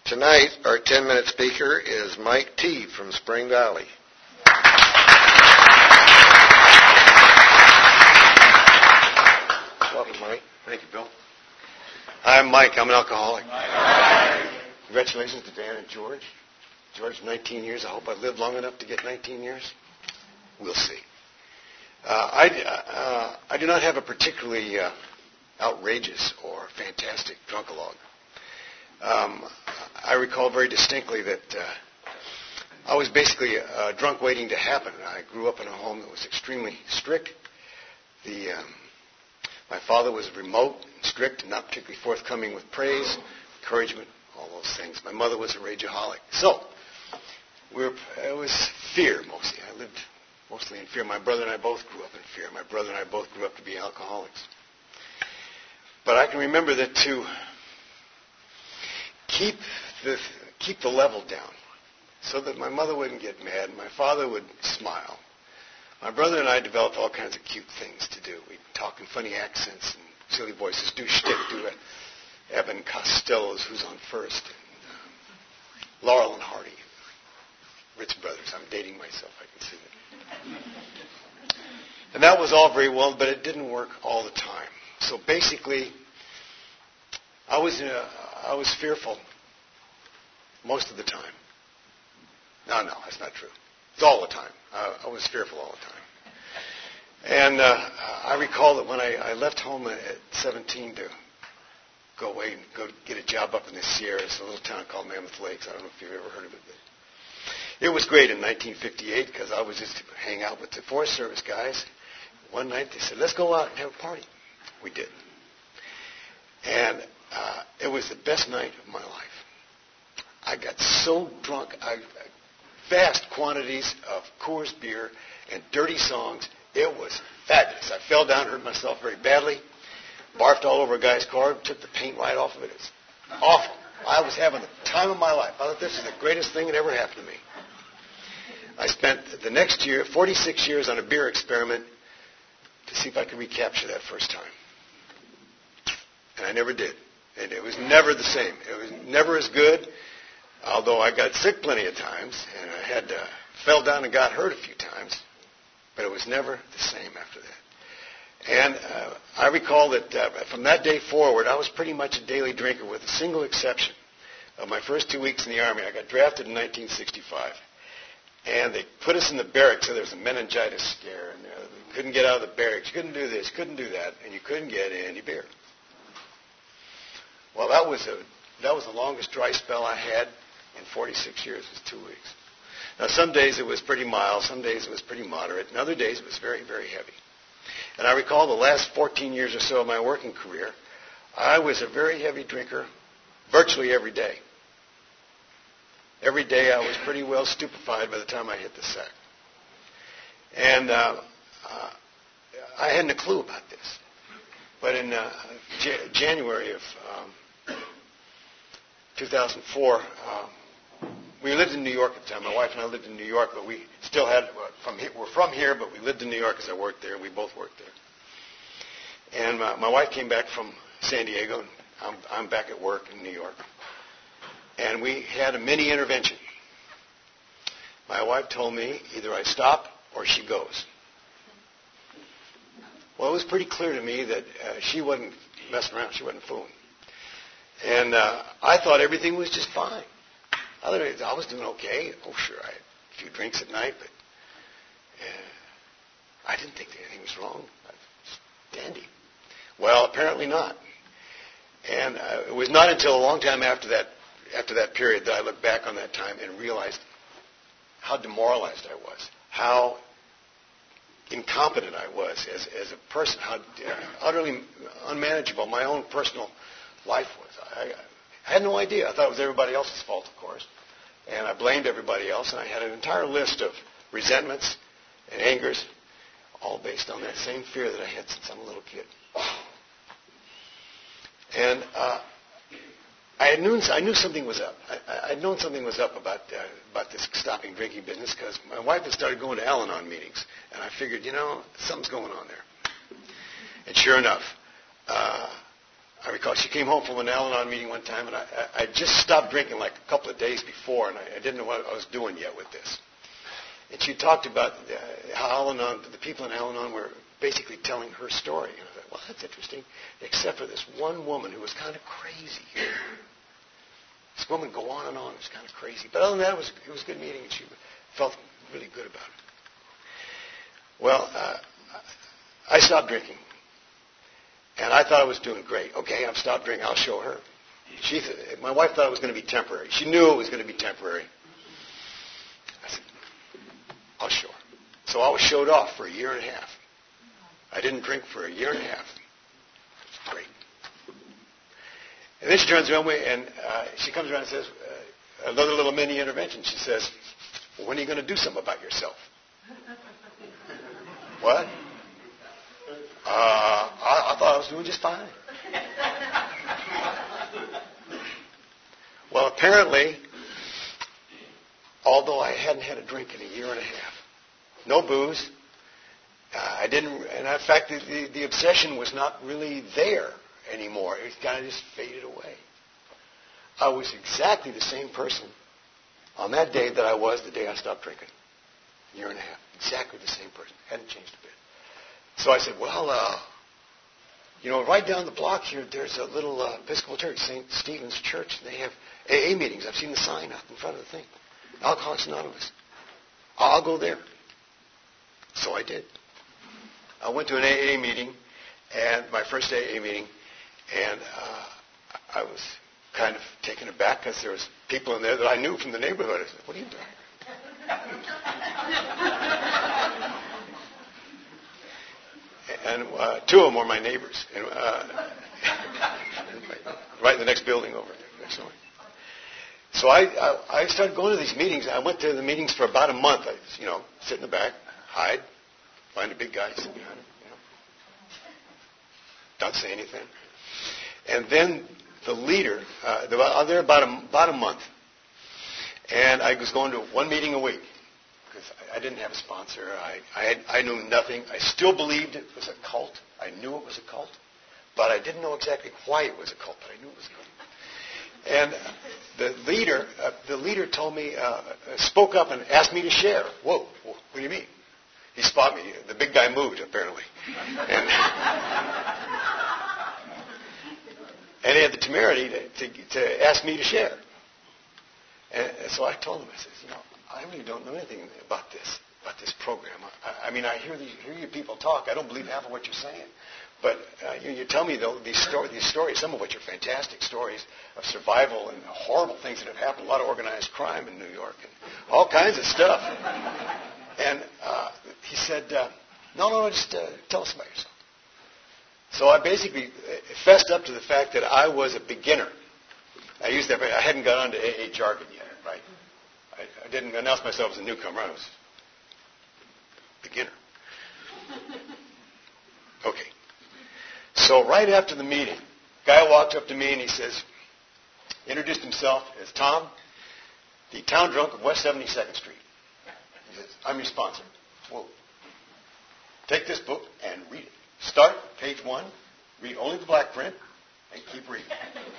Tonight, our 10-minute speaker is Mike T. from Spring Valley. Welcome, Mike. Thank you, Bill. I'm Mike. I'm an alcoholic. Congratulations to Dan and George. George, 19 years. I hope I live long enough to get 19 years. We'll see. I do not have a particularly outrageous or fantastic drunkalogue. I recall very distinctly that I was basically drunk waiting to happen. I grew up in a home that was extremely strict. My father was remote and strict and not particularly forthcoming with praise, encouragement, all those things. My mother was a rageaholic. So, it was fear mostly. I lived mostly in fear. My brother and I both grew up in fear. My brother and I both grew up to be alcoholics. But I can remember that to keep the level down so that my mother wouldn't get mad, my father would smile. My brother and I developed all kinds of cute things to do. We'd talk in funny accents and silly voices, do shtick, do Evan Costello's Who's on First, and Laurel and Hardy, Ritz Brothers. I'm dating myself, I can see that. And that was all very well, but it didn't work all the time. So basically, I was fearful most of the time. No, that's not true. It's all the time. I was fearful all the time. And I recall that when I left home at 17 to go away and go get a job up in the Sierras, a little town called Mammoth Lakes. I don't know if you've ever heard of it. But it was great in 1958 because I was just hanging out with the Forest Service guys. One night they said, let's go out and have a party. We did. And it was the best night of my life. I got so drunk. Vast quantities of Coors beer and dirty songs. It was fabulous. I fell down, hurt myself very badly, barfed all over a guy's car, took the paint right off of it. It's awful. I was having the time of my life. I thought this is the greatest thing that ever happened to me. I spent the next year, 46 years, on a beer experiment to see if I could recapture that first time. And I never did. And it was never the same. It was never as good. Although I got sick plenty of times, and I fell down and got hurt a few times, but it was never the same after that. And I recall that from that day forward, I was pretty much a daily drinker with a single exception of my first 2 weeks in the Army. I got drafted in 1965, and they put us in the barracks, so there was a meningitis scare, and we couldn't get out of the barracks. You couldn't do this, couldn't do that, and you couldn't get any beer. Well, that was the longest dry spell I had in 46 years. It was 2 weeks. Now, some days it was pretty mild. Some days it was pretty moderate. And other days it was very, very heavy. And I recall the last 14 years or so of my working career, I was a very heavy drinker virtually every day. Every day I was pretty well stupefied by the time I hit the sack. And I hadn't a clue about this. But in January of 2004, we lived in New York at the time. My wife and I lived in New York, but we still we're from here, but we lived in New York because I worked there, and we both worked there. And my wife came back from San Diego, and I'm back at work in New York. And we had a mini intervention. My wife told me either I stop or she goes. Well, it was pretty clear to me that she wasn't messing around. She wasn't fooling. And I thought everything was just fine. I was doing okay. Oh, sure, I had a few drinks at night, but I didn't think that anything was wrong. I was dandy. Well, apparently not. And it was not until a long time after that period that I looked back on that time and realized how demoralized I was, how incompetent I was as a person, how utterly unmanageable my own personal life was. I had no idea. I thought it was everybody else's fault, of course. And I blamed everybody else. And I had an entire list of resentments and angers, all based on that same fear that I had since I'm a little kid. And I knew something was up. I'd known something was up about this stopping drinking business because my wife had started going to Al-Anon meetings. And I figured, something's going on there. And sure enough, I recall she came home from an Al-Anon meeting one time, and I just stopped drinking like a couple of days before, and I didn't know what I was doing yet with this. And she talked about how Al-Anon, the people in Al-Anon were basically telling her story. And I thought, well, that's interesting, except for this one woman who was kind of crazy. This woman go on and on. It was kind of crazy. But other than that, it was a good meeting, and she felt really good about it. Well, I stopped drinking. And I thought I was doing great. Okay, I've stopped drinking. I'll show her. My wife thought it was going to be temporary. She knew it was going to be temporary. I said, I'll show her. So I was showed off for a year and a half. I didn't drink for a year and a half. Great. And then she turns around and she comes around and says, another little mini intervention. She says, well, when are you going to do something about yourself? What? I thought I was doing just fine. Well, apparently, although I hadn't had a drink in a year and a half, no booze, I didn't, and in fact, the obsession was not really there anymore. It kind of just faded away. I was exactly the same person on that day that I was the day I stopped drinking. A year and a half. Exactly the same person. Hadn't changed a bit. So I said, well, right down the block here, there's a little Episcopal church, St. Stephen's Church. They have AA meetings. I've seen the sign out in front of the thing. Alcoholics Anonymous. I'll go there. So I did. I went to an AA meeting, and my first AA meeting, and I was kind of taken aback because there was people in there that I knew from the neighborhood. I said, what are you doing? And two of them were my neighbors, right in the next building over there. Next door. So I started going to these meetings. I went to the meetings for about a month. I sit in the back, hide, find a big guy, sit behind him, not say anything. And then the leader, I was there about a month, and I was going to one meeting a week. Because I didn't have a sponsor. I knew nothing. I still believed it was a cult. I knew it was a cult. But I didn't know exactly why it was a cult, but I knew it was a cult. And the leader told me, spoke up and asked me to share. Whoa, what do you mean? He spotted me. The big guy moved, apparently. And he had the temerity to ask me to share. And so I told him, I said, I really don't know anything about this program. I mean, I hear you people talk. I don't believe half of what you're saying. But you tell me, though, these stories, some of which are fantastic stories of survival and horrible things that have happened, a lot of organized crime in New York and all kinds of stuff. And he said, no, just tell us about yourself. So I basically fessed up to the fact that I was a beginner. I hadn't got onto AA jargon yet, right? I didn't announce myself as a newcomer. I was a beginner. Okay. So right after the meeting, guy walked up to me and he says, introduced himself as Tom, the town drunk of West 72nd Street. He says, I'm your sponsor. Whoa. Take this book and read it. Start page 1, read only the black print, and keep reading.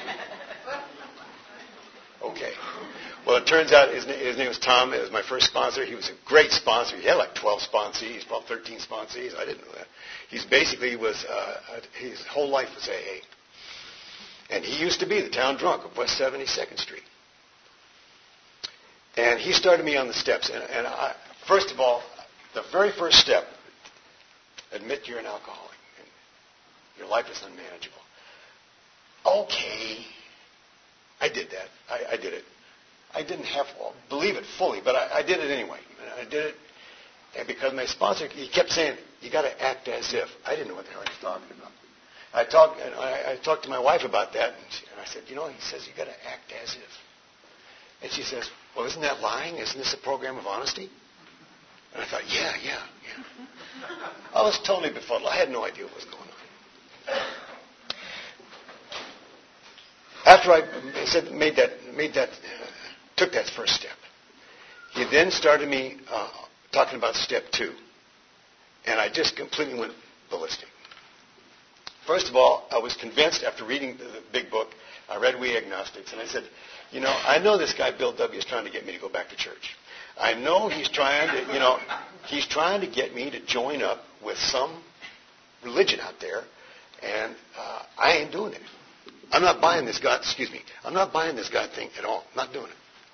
Okay. Well, it turns out his name was Tom. It was my first sponsor. He was a great sponsor. He had like 12 sponsees, probably 13 sponsees. I didn't know that. His whole life was AA. And he used to be the town drunk of West 72nd Street. And he started me on the steps. And first of all, the very first step, admit you're an alcoholic. And your life is unmanageable. Okay. I did that. I did it. I didn't believe it fully, but I did it anyway. I did it. And because my sponsor, he kept saying, you got to act as if. I didn't know what the hell he was talking about. I talked to my wife about that, and I said, he says, you got to act as if. And she says, well, isn't that lying? Isn't this a program of honesty? And I thought, yeah. I was totally befuddled. I had no idea what was going on. After I took that first step, he then started me talking about step 2. And I just completely went ballistic. First of all, I was convinced after reading the big book. I read We Agnostics, and I said, I know this guy Bill W. is trying to get me to go back to church. I know he's trying to get me to join up with some religion out there, and I ain't doing it. I'm not buying this God thing at all. I'm not doing it.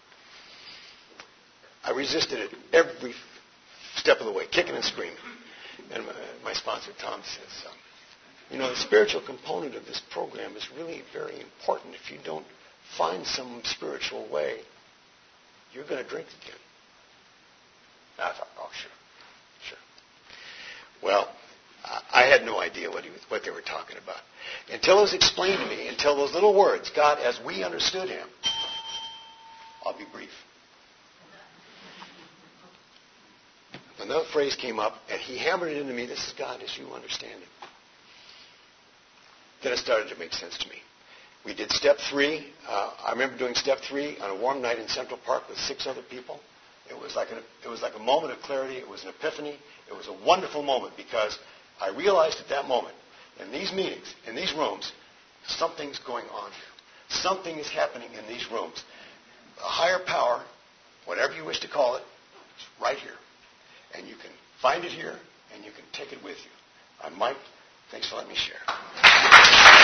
I resisted it every step of the way, kicking and screaming. And my sponsor, Tom, says, the spiritual component of this program is really very important. If you don't find some spiritual way, you're going to drink again. And I thought, oh, sure. Well, I had no idea what they were talking about. Until it was explained to me, until those little words, God as we understood him. I'll be brief. When that phrase came up, and he hammered it into me, this is God as you understand him. Then it started to make sense to me. We did step 3. I remember doing step 3 on a warm night in Central Park with 6 other people. It was like a moment of clarity. It was an epiphany. It was a wonderful moment because I realized at that moment, in these meetings, in these rooms, something's going on here. Something is happening in these rooms. A higher power, whatever you wish to call it, is right here. And you can find it here, and you can take it with you. I'm Mike. Thanks for letting me share.